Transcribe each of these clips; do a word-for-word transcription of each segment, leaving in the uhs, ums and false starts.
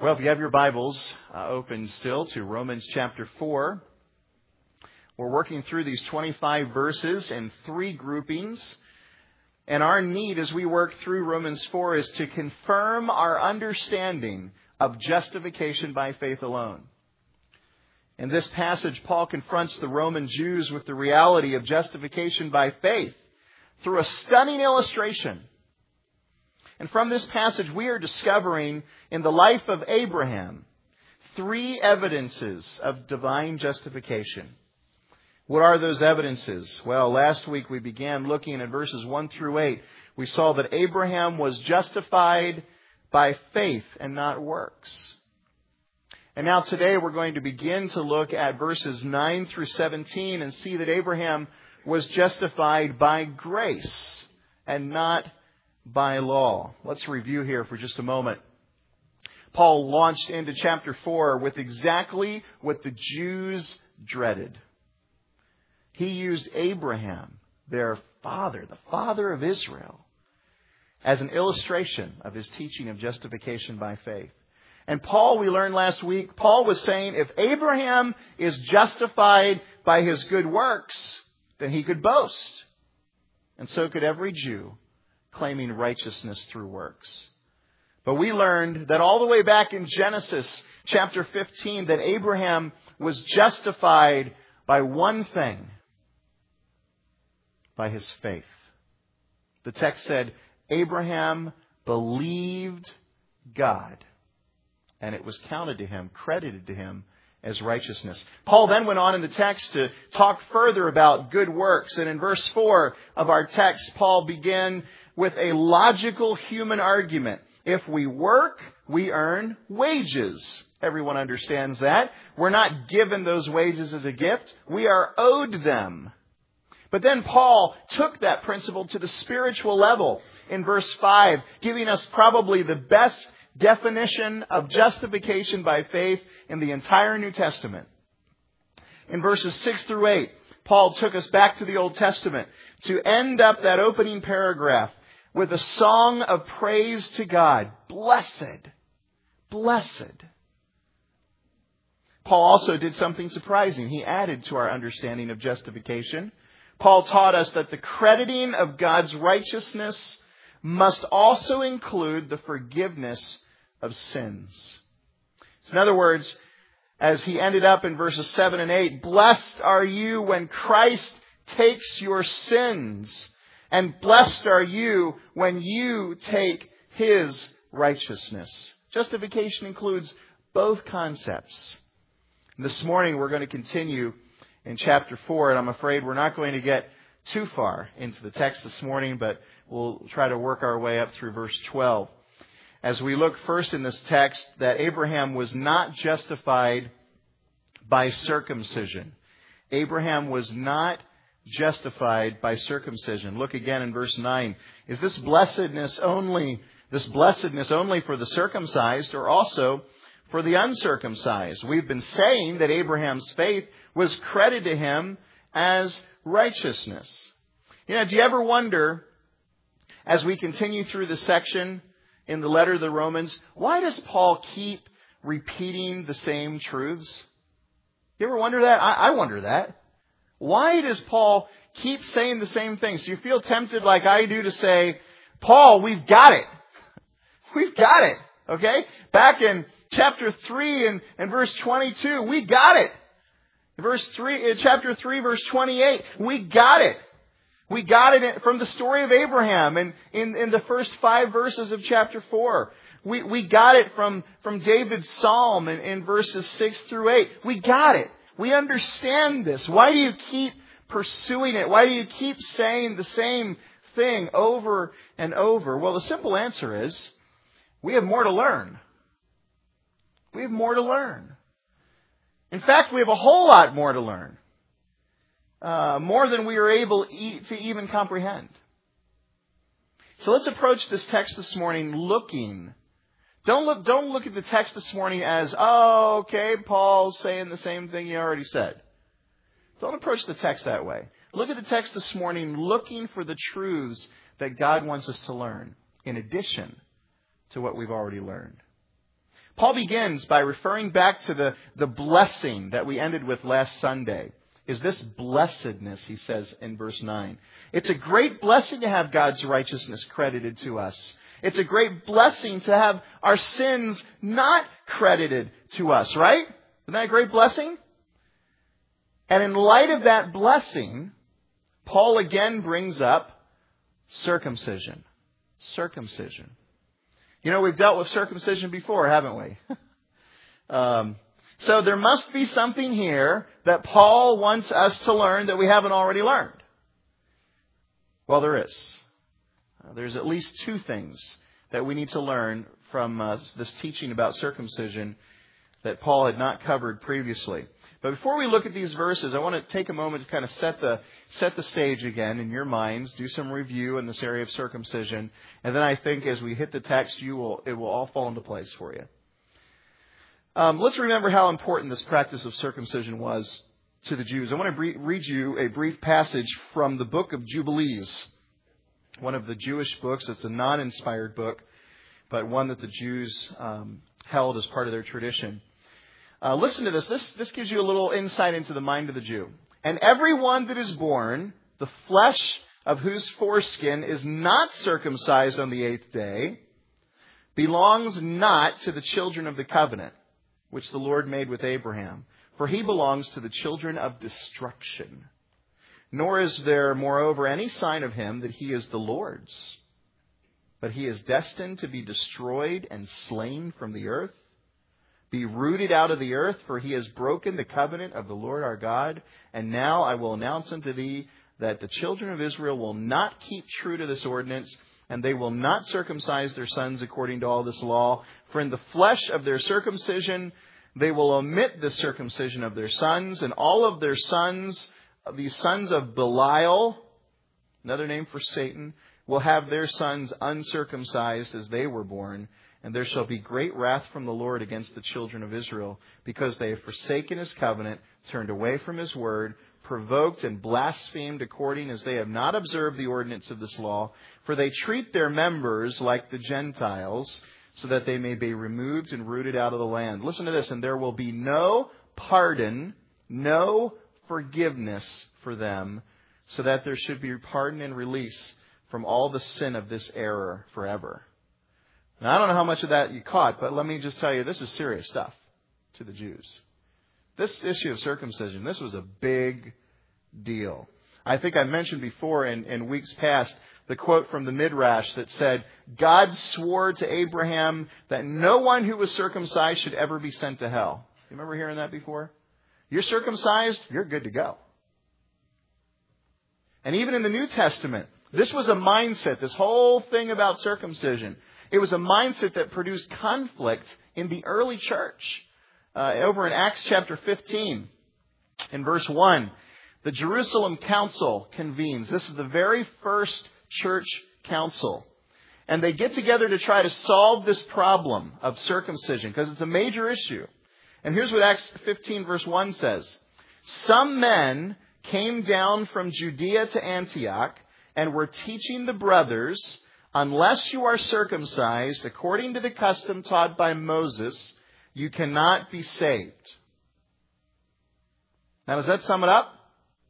Well, if you have your Bibles uh, open still to Romans chapter four, we're working through these twenty-five verses in three groupings. And our need as we work through Romans four is to confirm our understanding of justification by faith alone. In this passage, Paul confronts the Roman Jews with the reality of justification by faith through a stunning illustration. And from this passage, we are discovering in the life of Abraham three evidences of divine justification. What are those evidences? Well, last week we began looking at verses one through eight. We saw that Abraham was justified by faith and not works. And now today we're going to begin to look at verses nine through seventeen and see that Abraham was justified by grace and not by law. Let's review here for just a moment. Paul launched into chapter four with exactly what the Jews dreaded. He used Abraham, their father, the father of Israel, as an illustration of his teaching of justification by faith. And Paul, we learned last week, Paul was saying if Abraham is justified by his good works, then he could boast. And so could every Jew claiming righteousness through works. But we learned that all the way back in Genesis chapter fifteen that Abraham was justified by one thing, by his faith. The text said, Abraham believed God, and it was counted to him, credited to him as righteousness. Paul then went on in the text to talk further about good works. And in verse four of our text, Paul began with a logical human argument. If we work, we earn wages. Everyone understands that. We're not given those wages as a gift. We are owed them. But then Paul took that principle to the spiritual level in verse five, giving us probably the best definition of justification by faith in the entire New Testament. In verses six through eight, Paul took us back to the Old Testament to end up that opening paragraph with a song of praise to God. Blessed, blessed. Paul also did something surprising. He added to our understanding of justification. Paul taught us that the crediting of God's righteousness must also include the forgiveness of sins. So in other words, as he ended up in verses seven and eight, blessed are you when Christ takes your sins, and blessed are you when you take his righteousness. Justification includes both concepts. And this morning we're going to continue in chapter four, and I'm afraid we're not going to get too far into the text this morning, but we'll try to work our way up through verse twelve. As we look first in this text that Abraham was not justified by circumcision. Abraham was not justified by circumcision. Look again in verse nine. Is this blessedness only, this blessedness only for the circumcised or also for the uncircumcised? We've been saying that Abraham's faith was credited to him as righteousness. You know, do you ever wonder, as we continue through this section in the letter to the Romans, why does Paul keep repeating the same truths? You ever wonder that? I, I wonder that. Why does Paul keep saying the same things? Do you feel tempted like I do to say, Paul, we've got it. We've got it. Okay? Back in chapter three and, and verse twenty-two, we got it. Verse three, chapter three, verse twenty-eight, we got it. We got it from the story of Abraham and in, in the first five verses of chapter four. We, we got it from, from David's psalm in, in verses six through eight. We got it. We understand this. Why do you keep pursuing it? Why do you keep saying the same thing over and over? Well, the simple answer is we have more to learn. We have more to learn. In fact, we have a whole lot more to learn. Uh, more than we are able e- to even comprehend. So let's approach this text this morning looking. Don't look, don't look at the text this morning as, oh, okay, Paul's saying the same thing he already said. Don't approach the text that way. Look at the text this morning looking for the truths that God wants us to learn in addition to what we've already learned. Paul begins by referring back to the, the blessing that we ended with last Sunday. Is this blessedness, he says in verse nine. It's a great blessing to have God's righteousness credited to us. It's a great blessing to have our sins not credited to us, right? Isn't that a great blessing? And in light of that blessing, Paul again brings up circumcision. Circumcision. You know, we've dealt with circumcision before, haven't we? um, so there must be something here that Paul wants us to learn that we haven't already learned. Well, there is. Uh, there's at least two things that we need to learn from uh, this teaching about circumcision that Paul had not covered previously. But before we look at these verses, I want to take a moment to kind of set the set the stage again in your minds, do some review in this area of circumcision, and then I think as we hit the text, you will it will all fall into place for you. Um, let's remember how important this practice of circumcision was to the Jews. I want to re- read you a brief passage from the book of Jubilees, one of the Jewish books. It's a non-inspired book, but one that the Jews um, held as part of their tradition. Uh, listen to this. this. This gives you a little insight into the mind of the Jew. And everyone that is born, the flesh of whose foreskin is not circumcised on the eighth day, belongs not to the children of the covenant, which the Lord made with Abraham. For he belongs to the children of destruction. Nor is there, moreover, any sign of him that he is the Lord's. But he is destined to be destroyed and slain from the earth. Be rooted out of the earth, for he has broken the covenant of the Lord our God. And now I will announce unto thee that the children of Israel will not keep true to this ordinance, and they will not circumcise their sons according to all this law. For in the flesh of their circumcision they will omit the circumcision of their sons, and all of their sons, these sons of Belial, another name for Satan, will have their sons uncircumcised as they were born. And there shall be great wrath from the Lord against the children of Israel, because they have forsaken his covenant, turned away from his word, provoked and blasphemed according as they have not observed the ordinance of this law. For they treat their members like the Gentiles, so that they may be removed and rooted out of the land. Listen to this. And there will be no pardon, no forgiveness for them, so that there should be pardon and release from all the sin of this error forever. Now, I don't know how much of that you caught, but let me just tell you, this is serious stuff to the Jews. This issue of circumcision, this was a big deal. I think I mentioned before in, in weeks past the quote from the Midrash that said, God swore to Abraham that no one who was circumcised should ever be sent to hell. You remember hearing that before? You're circumcised, you're good to go. And even in the New Testament, this was a mindset, this whole thing about circumcision. It was a mindset that produced conflict in the early church. Uh, over in Acts chapter fifteen, in verse one, the Jerusalem Council convenes. This is the very first church council. And they get together to try to solve this problem of circumcision, because it's a major issue. And here's what Acts fifteen verse one says. Some men came down from Judea to Antioch and were teaching the brothers, unless you are circumcised according to the custom taught by Moses, you cannot be saved. Now, does that sum it up?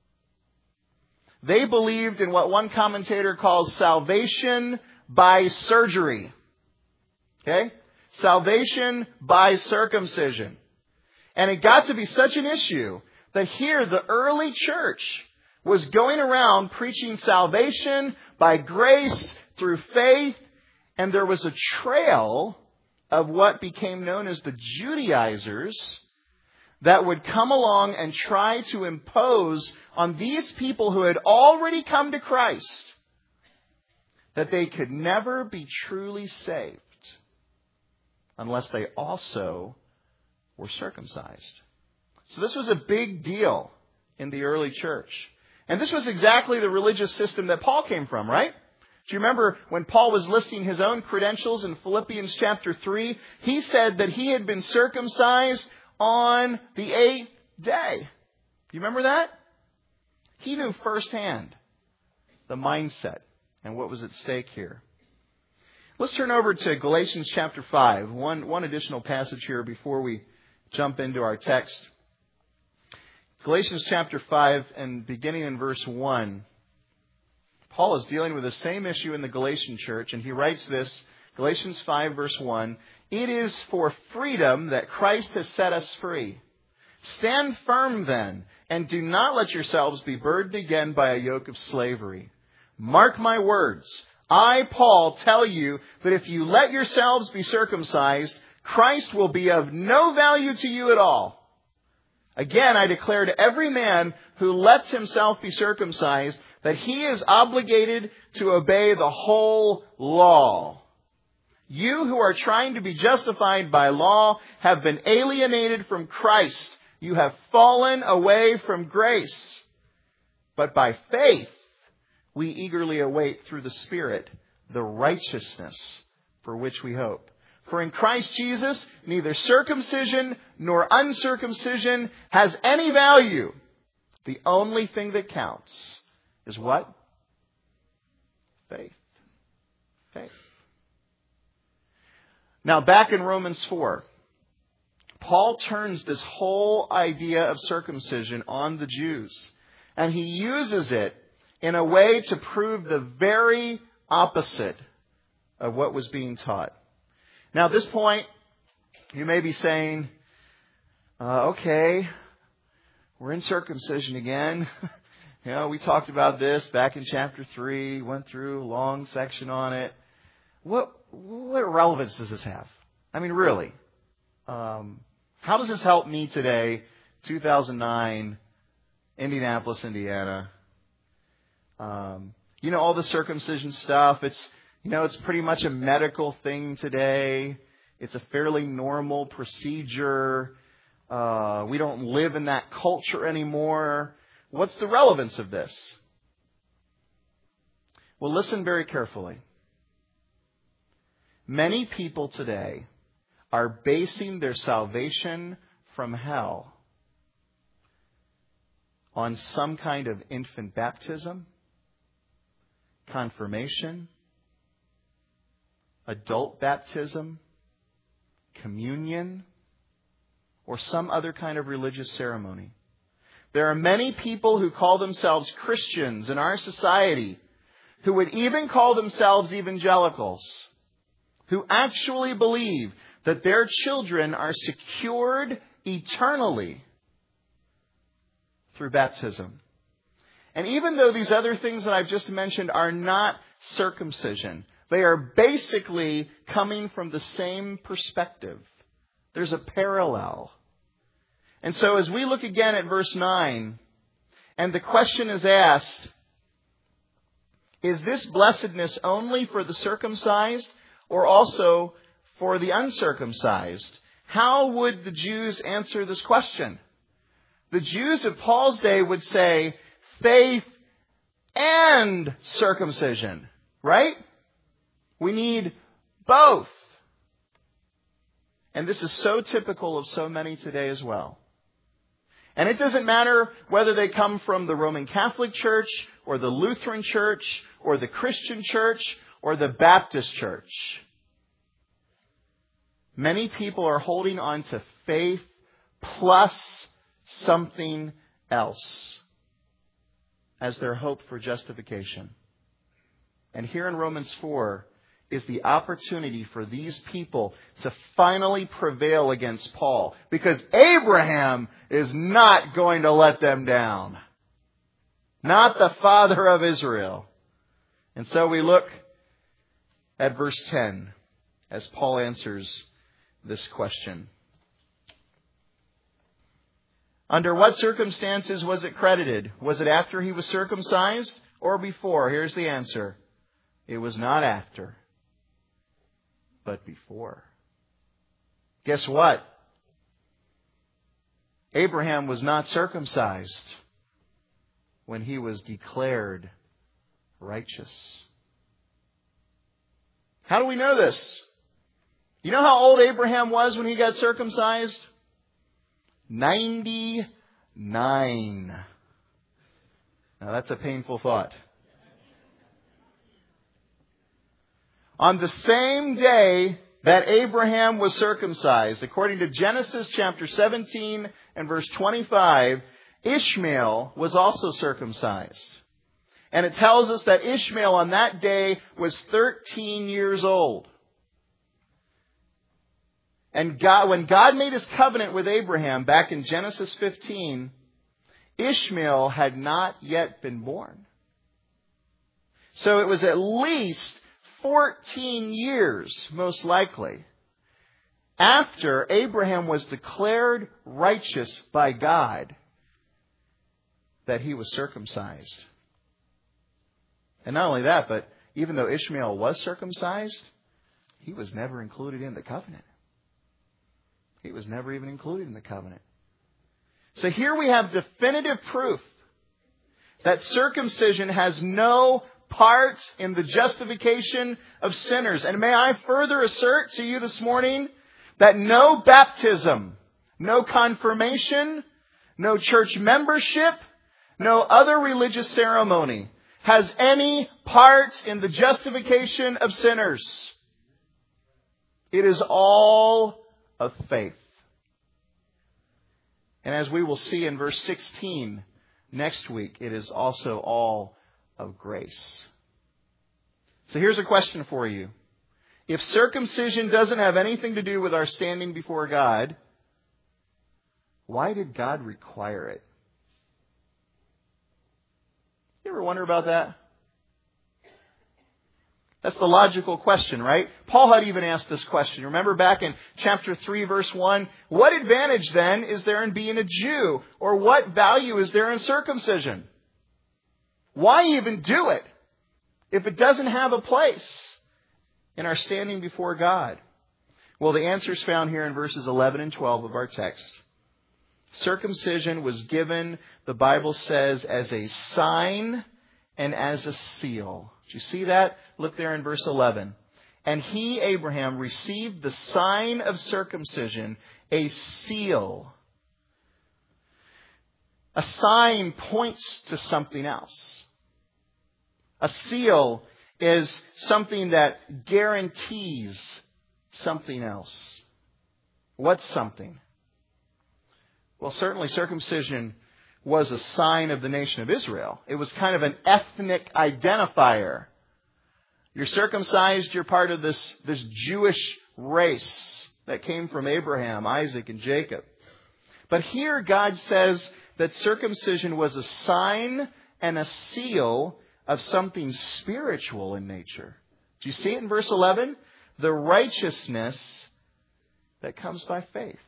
They believed in what one commentator calls salvation by surgery. Okay? Salvation by circumcision. And it got to be such an issue that here the early church was going around preaching salvation by grace through faith, and there was a trail of what became known as the Judaizers that would come along and try to impose on these people who had already come to Christ that they could never be truly saved unless they also were circumcised. So this was a big deal in the early church. And this was exactly the religious system that Paul came from, right? Do you remember when Paul was listing his own credentials in Philippians chapter three? He said that he had been circumcised on the eighth day. You remember that? He knew firsthand the mindset and what was at stake here. Let's turn over to Galatians chapter five. One, one additional passage here before we jump into our text. Galatians chapter five, and beginning in verse one. Paul is dealing with the same issue in the Galatian church, and he writes this, Galatians five, verse one. It is for freedom that Christ has set us free. Stand firm then, and do not let yourselves be burdened again by a yoke of slavery. Mark my words. I, Paul, tell you that if you let yourselves be circumcised, Christ will be of no value to you at all. Again, I declare to every man who lets himself be circumcised that he is obligated to obey the whole law. You who are trying to be justified by law have been alienated from Christ. You have fallen away from grace. But by faith, we eagerly await through the Spirit the righteousness for which we hope. For in Christ Jesus, neither circumcision nor uncircumcision has any value. The only thing that counts is what? Faith. Faith. Now, back in Romans four, Paul turns this whole idea of circumcision on the Jews. And he uses it in a way to prove the very opposite of what was being taught. Now, at this point, you may be saying, uh, okay, we're in circumcision again. You know, we talked about this back in chapter three, went through a long section on it. What, what relevance does this have? I mean, really, um, how does this help me today, two thousand nine, Indianapolis, Indiana? Um, you know, all the circumcision stuff, it's, you know, it's pretty much a medical thing today. It's a fairly normal procedure. Uh, we don't live in that culture anymore. What's the relevance of this? Well, listen very carefully. Many people today are basing their salvation from hell on some kind of infant baptism, confirmation, adult baptism, communion, or some other kind of religious ceremony. There are many people who call themselves Christians in our society who would even call themselves evangelicals, who actually believe that their children are secured eternally through baptism. And even though these other things that I've just mentioned are not circumcision, they are basically coming from the same perspective. There's a parallel. And so as we look again at verse nine, and the question is asked, is this blessedness only for the circumcised or also for the uncircumcised? How would the Jews answer this question? The Jews of Paul's day would say faith and circumcision, right? We need both. And this is so typical of so many today as well. And it doesn't matter whether they come from the Roman Catholic Church or the Lutheran Church or the Christian Church or the Baptist Church. Many people are holding on to faith plus something else as their hope for justification. And here in Romans four is the opportunity for these people to finally prevail against Paul, because Abraham is not going to let them down. Not the father of Israel. And so we look at verse ten as Paul answers this question. Under what circumstances was it credited? Was it after he was circumcised or before? Here's the answer. It was not after, but before. Guess what? Abraham was not circumcised when he was declared righteous. How do we know this? You know how old Abraham was when he got circumcised? ninety-nine. Now that's a painful thought. On the same day that Abraham was circumcised, according to Genesis chapter seventeen and verse twenty-five, Ishmael was also circumcised. And it tells us that Ishmael on that day was thirteen years old. And God, when God made His covenant with Abraham back in Genesis fifteen, Ishmael had not yet been born. So it was at least fourteen years, most likely, after Abraham was declared righteous by God, that he was circumcised. And not only that, but even though Ishmael was circumcised, he was never included in the covenant. He was never even included in the covenant. So here we have definitive proof that circumcision has no part in the justification of sinners. And may I further assert to you this morning that no baptism, no confirmation, no church membership, no other religious ceremony has any part in the justification of sinners. It is all of faith. And as we will see in verse sixteen next week, it is also all of grace. So here's a question for you. If circumcision doesn't have anything to do with our standing before God, why did God require it? You ever wonder about that? That's the logical question, right? Paul had even asked this question. Remember back in chapter three, verse one, what advantage then is there in being a Jew? Or what value is there in circumcision? Why even do it if it doesn't have a place in our standing before God? Well, the answer is found here in verses eleven and twelve of our text. Circumcision was given, the Bible says, as a sign and as a seal. Do you see that? Look there in verse eleven. And he, Abraham, received the sign of circumcision, a seal. A sign points to something else. A seal is something that guarantees something else. What's something? Well, certainly circumcision was a sign of the nation of Israel. It was kind of an ethnic identifier. You're circumcised, you're part of this, this Jewish race that came from Abraham, Isaac, and Jacob. But here God says that circumcision was a sign and a seal of something spiritual in nature. Do you see it in verse eleven? The righteousness that comes by faith.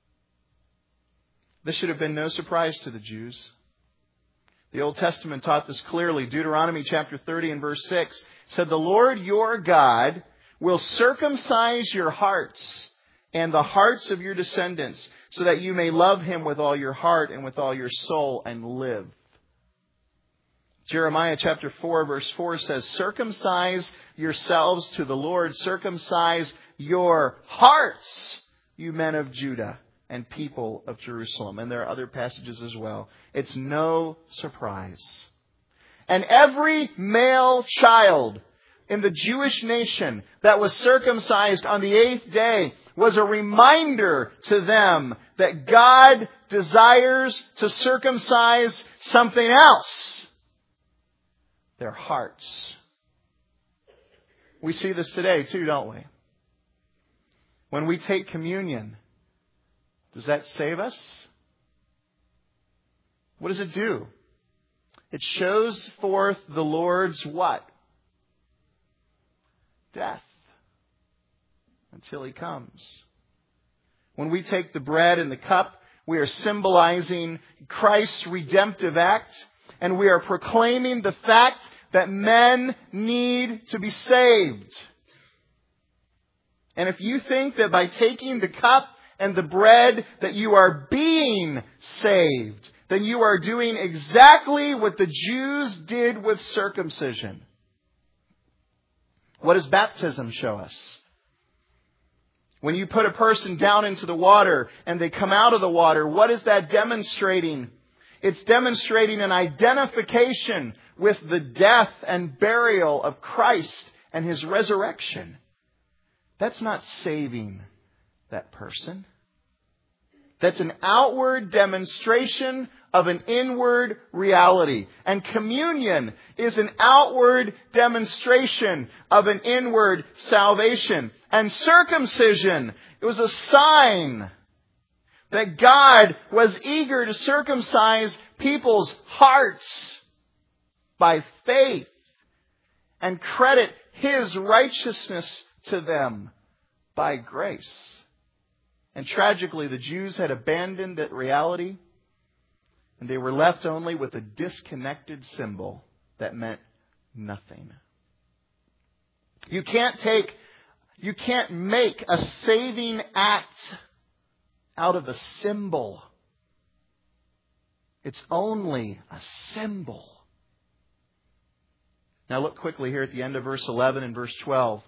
This should have been no surprise to the Jews. The Old Testament taught this clearly. Deuteronomy chapter thirty and verse six said, the Lord your God will circumcise your hearts and the hearts of your descendants, so that you may love Him with all your heart and with all your soul and live. Jeremiah chapter four verse four says, circumcise yourselves to the Lord, circumcise your hearts, you men of Judah and people of Jerusalem. And there are other passages as well. It's no surprise. And every male child in the Jewish nation that was circumcised on the eighth day was a reminder to them that God desires to circumcise something else. Their hearts. We see this today too, don't we? When we take communion, does that save us? What does it do? It shows forth the Lord's what? Death. Until He comes. When we take the bread and the cup, we are symbolizing Christ's redemptive act, and we are proclaiming the fact that men need to be saved. And if you think that by taking the cup and the bread that you are being saved, then you are doing exactly what the Jews did with circumcision. What does baptism show us? When you put a person down into the water and they come out of the water, what is that demonstrating? It's demonstrating an identification with the death and burial of Christ and His resurrection. That's not saving that person. That's an outward demonstration of an inward reality. And communion is an outward demonstration of an inward salvation. And circumcision, it was a sign that God was eager to circumcise people's hearts by faith and credit His righteousness to them by grace. And tragically, the Jews had abandoned that reality, and they were left only with a disconnected symbol that meant nothing. You can't take, you can't make a saving act out of a symbol. It's only a symbol. Now look quickly here at the end of verse eleven and verse twelve.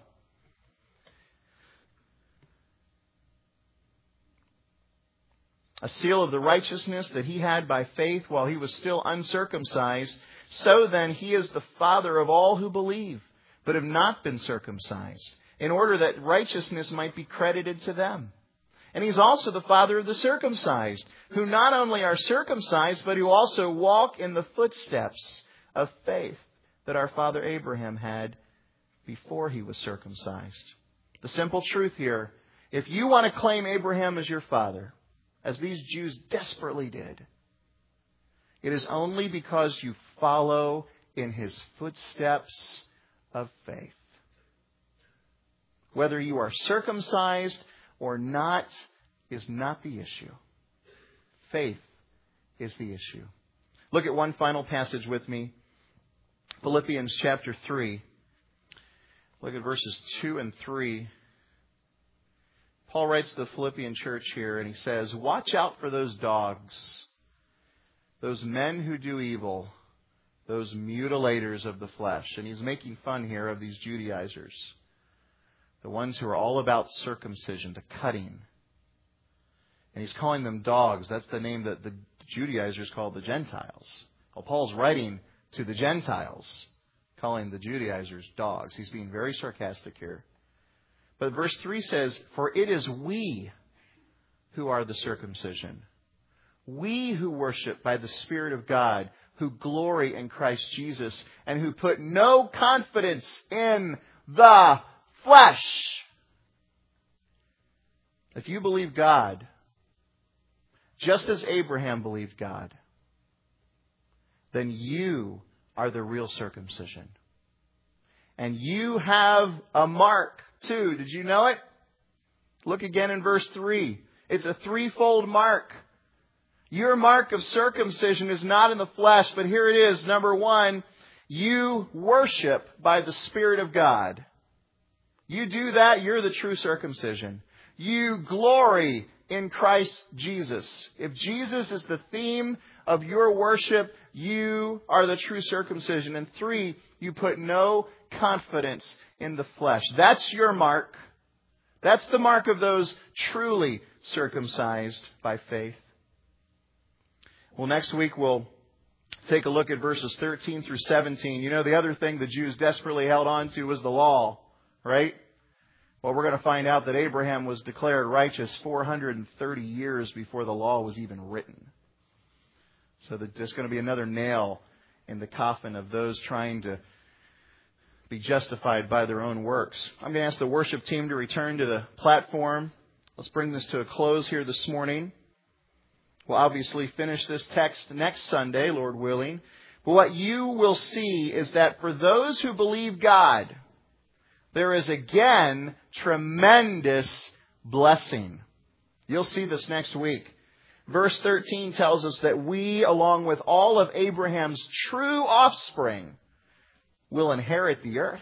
A seal of the righteousness that He had by faith while He was still uncircumcised. So then He is the Father of all who believe, but have not been circumcised, in order that righteousness might be credited to them. And He's also the Father of the circumcised, who not only are circumcised, but who also walk in the footsteps of faith that our father Abraham had before he was circumcised. The simple truth here, if you want to claim Abraham as your father, as these Jews desperately did, it is only because you follow in his footsteps of faith. Whether you are circumcised or not is not the issue. Faith is the issue. Look at one final passage with me. Philippians chapter three. Look at verses two and three. Paul writes to the Philippian church here and he says, "Watch out for those dogs, those men who do evil, those mutilators of the flesh." And he's making fun here of these Judaizers, the ones who are all about circumcision, the cutting. And he's calling them dogs. That's the name that the Judaizers called the Gentiles. Well, Paul's writing to the Gentiles, calling the Judaizers dogs. He's being very sarcastic here. But verse three says, "For it is we who are the circumcision, we who worship by the Spirit of God, who glory in Christ Jesus, and who put no confidence in the flesh." If you believe God, just as Abraham believed God, then you are the real circumcision. And you have a mark too. Did you know it? Look again in verse three. It's a threefold mark. Your mark of circumcision is not in the flesh, but here it is. Number one, you worship by the Spirit of God. You do that, you're the true circumcision. You glory in Christ Jesus. If Jesus is the theme of your worship, you are the true circumcision. And three, you put no confidence in the flesh. That's your mark. That's the mark of those truly circumcised by faith. Well, next week we'll take a look at verses thirteen through seventeen. You know, the other thing the Jews desperately held on to was the law, right? Well, we're going to find out that Abraham was declared righteous four hundred thirty years before the law was even written. So there's going to be another nail in the coffin of those trying to be justified by their own works. I'm going to ask the worship team to return to the platform. Let's bring this to a close here this morning. We'll obviously finish this text next Sunday, Lord willing. But what you will see is that for those who believe God, there is again tremendous blessing. You'll see this next week. Verse thirteen tells us that we, along with all of Abraham's true offspring, will inherit the earth.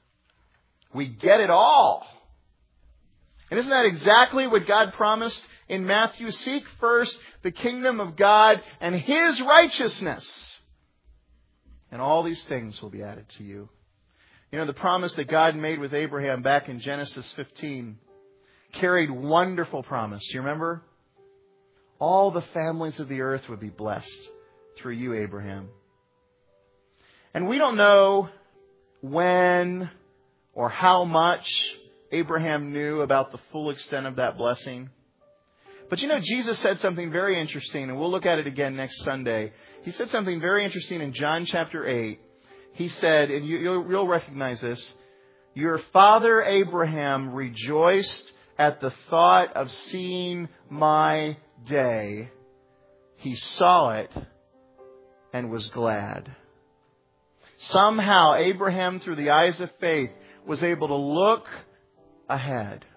We get it all. And isn't that exactly what God promised in Matthew? Seek first the kingdom of God and His righteousness, and all these things will be added to you. You know, the promise that God made with Abraham back in Genesis fifteen carried wonderful promise. You remember? All the families of the earth would be blessed through you, Abraham. And we don't know when or how much Abraham knew about the full extent of that blessing. But you know, Jesus said something very interesting, and we'll look at it again next Sunday. He said something very interesting in John chapter eight. He said, and you, you'll, you'll recognize this, your father Abraham rejoiced at the thought of seeing my day. He saw it and was glad. Somehow Abraham, through the eyes of faith, was able to look ahead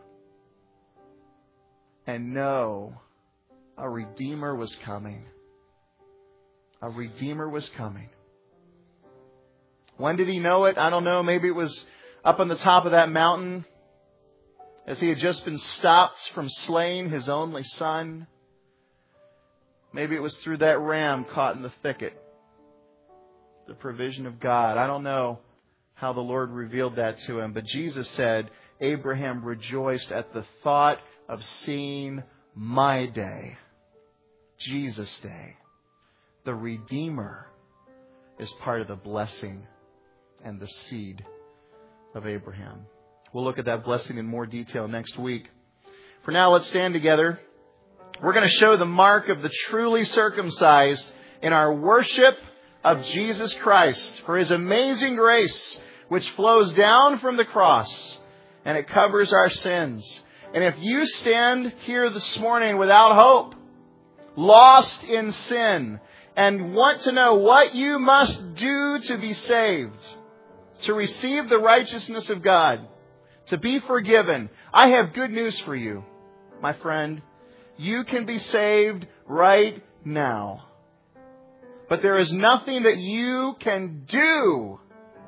and know a Redeemer was coming. A Redeemer was coming. When did he know it? I don't know. Maybe it was up on the top of that mountain as he had just been stopped from slaying his only son. Maybe it was through that ram caught in the thicket. The provision of God. I don't know how the Lord revealed that to him. But Jesus said, Abraham rejoiced at the thought of seeing my day. Jesus' day. The Redeemer is part of the blessing and the seed of Abraham. We'll look at that blessing in more detail next week. For now, let's stand together. We're going to show the mark of the truly circumcised in our worship of Jesus Christ for His amazing grace, which flows down from the cross and it covers our sins. And if you stand here this morning without hope, lost in sin, and want to know what you must do to be saved, to receive the righteousness of God, to be forgiven, I have good news for you, my friend. You can be saved right now. But there is nothing that you can do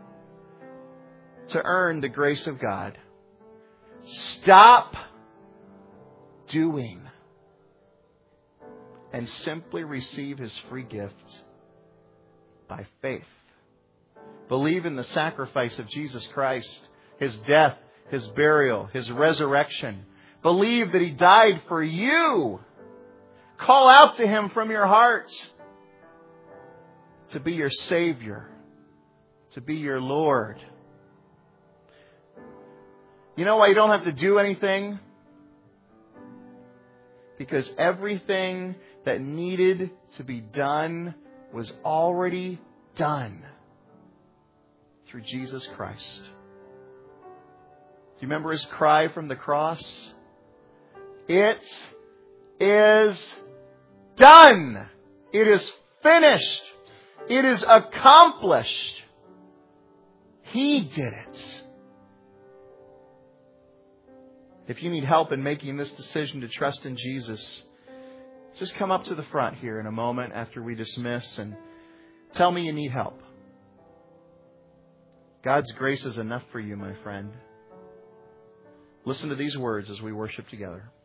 to earn the grace of God. Stop doing and simply receive His free gift by faith. Believe in the sacrifice of Jesus Christ, His death, His burial, His resurrection. Believe that He died for you. Call out to Him from your heart to be your Savior, to be your Lord. You know why you don't have to do anything? Because everything that needed to be done was already done through Jesus Christ. Do you remember His cry from the cross? It is done. It is finished. It is accomplished. He did it. If you need help in making this decision to trust in Jesus, just come up to the front here in a moment after we dismiss and tell me you need help. God's grace is enough for you, my friend. Listen to these words as we worship together.